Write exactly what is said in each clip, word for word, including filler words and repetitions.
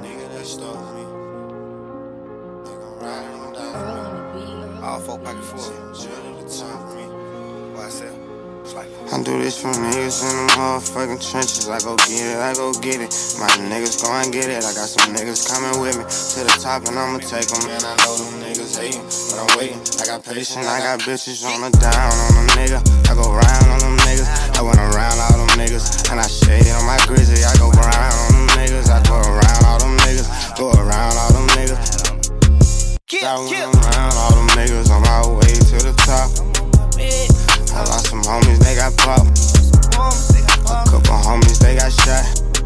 nigga that stole me. Like I'm riding down. All four pocket full. Judge the top of me. Why I said? I do this for niggas in them motherfucking trenches. I go get it, I go get it. My niggas go and get it. I got some niggas coming with me to the top and I'ma take them. Man, I know them niggas hating, but I'm waiting. I got patience, I got bitches on the down on them nigga. I go round on them niggas. I went around all them niggas and I shaded on my grizzly. I go round on them niggas. I go around all them niggas. Go around all them niggas. I went around all them niggas on my way to the top. I lost some homies, they got popped. A couple homies, they got shot.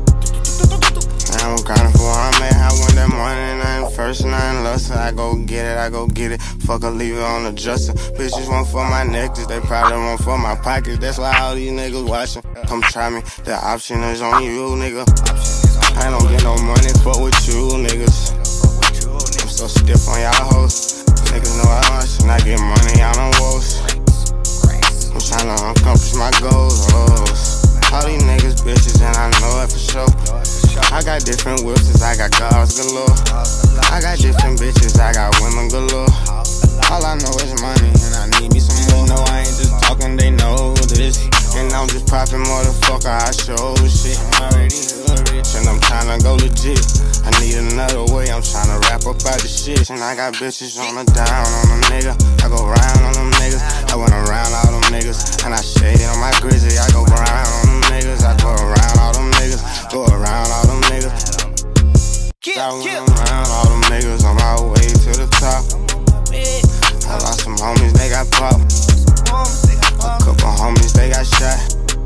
Now I'm grinding for where I'm at. I went that morning, I ain't first and I ain't lost. I go get it, I go get it. Fuck a leave it on the dresser. Bitches want for my necklace, they probably want for my pockets. That's why all these niggas watching. Come try me, the option is on you, nigga. I don't get no money, fuck with you, niggas. I'm so stiff on y'all hoes. Niggas know I watch and I get money out on woes. I'm tryna accomplish my goals. All these niggas bitches and I know it for sure. I got different whips, I got cars galore. I got different bitches, I got women galore. All I know is money and I need me some more. No, I ain't just talking, they know this. And I'm just popping motherfucker, I show shit. I'm already hood rich and I'm tryna go legit. I need another way, I'm tryna rap up out the shit. And I got bitches on the down on them nigga. I go round on them niggas. I went around all them niggas and I shaded on my grizzly. I go round on them niggas. I go around all them niggas. Go around all them niggas. I went around all them niggas on my way to the top. I lost some homies, they got popped. A couple homies, they got shot.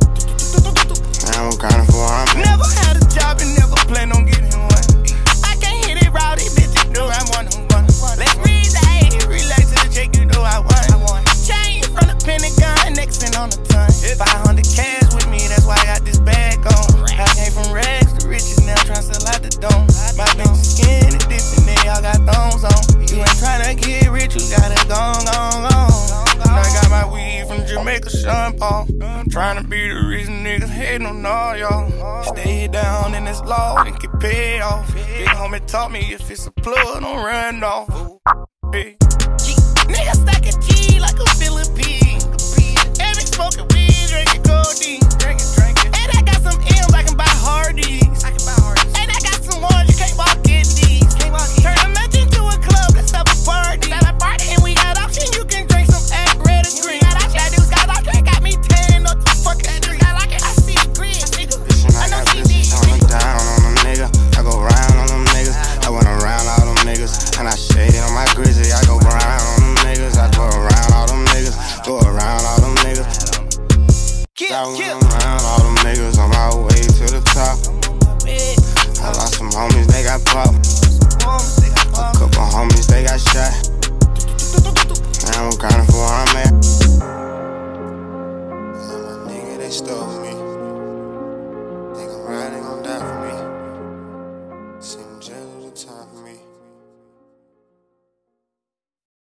Now I'm grinding for where I'm at. Never had a job and never planned on getting one. I can't hit it rowdy, bitches know I'm one on one. Let's relax, relax to the check, you know I won. Chain from the Pentagon, next in on the ton. five hundred cash with me, that's why I got this bag on. I came from rags to riches, now tryna sell out the dome. My bitch's skin is different, they all got thongs on. You ain't tryna get rich, you gotta go, go, go. And I got my weed from Jamaica, Sean Paul. I'm tryna be the reason niggas hatin' on all y'all. Stay down in this law and get paid off. Big homie taught me if it's a plug, don't run off. Hey. Niggas stack a G like a Philippine. Every smoking weed, drinking codeine. And I got some M's, I can buy Hardee's. And I got some ones, you can't walk in these. Turn a match into a club, let's have a party. And we got option, you can drink some egg, red or green. That dude's got locked, got me tan, no fucking street. I see green, nigga. I know T V. On the down on them nigga. I go round on them niggas. I went around all them niggas and I shaded on my grizzly. I go round on them niggas. I go around all them niggas. Go around all them niggas. I went around all them niggas on my way to the top. I lost some homies, they got popped. A couple homies, they got shot. Now I'm grinding for where I'm at. My nigga, they stole me.